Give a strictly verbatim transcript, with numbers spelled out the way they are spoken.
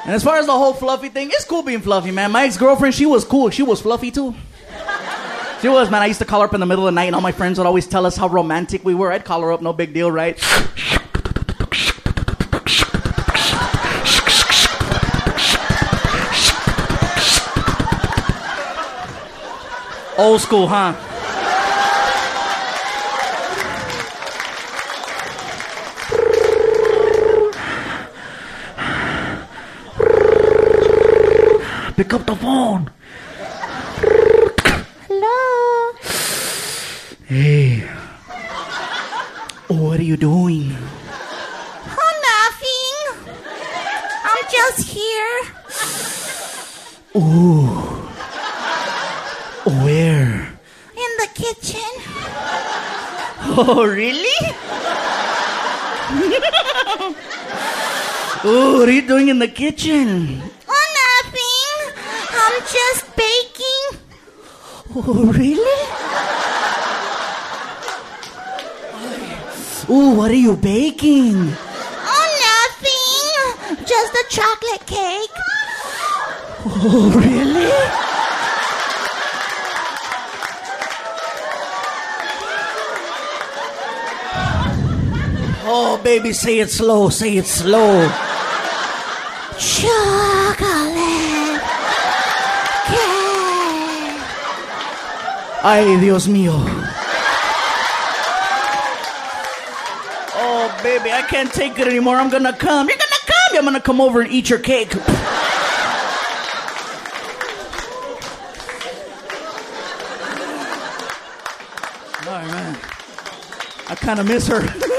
And as far as the whole fluffy thing, it's cool being fluffy, man. My ex-girlfriend, she was cool. She was fluffy, too. She was, man. I used to call her up in the middle of the night, and all my friends would always tell us how romantic we were. I'd call her up, no big deal, right? Old school, huh? Pick up the phone. Hello. Hey. What are you doing? Oh, nothing. I'm just here. Ooh. Where? In the kitchen. Oh, really? Ooh, what are you doing in the kitchen? Oh, nothing. I'm just baking. Oh, really? Ooh, what are you baking? Oh, nothing. Just a chocolate cake. Oh, really? Oh, baby, say it slow, say it slow. Chocolate cake. Ay, Dios mío. Oh, baby, I can't take it anymore. I'm gonna come. You're gonna come. I'm gonna come over and eat your cake. All right, man. I kind of miss her.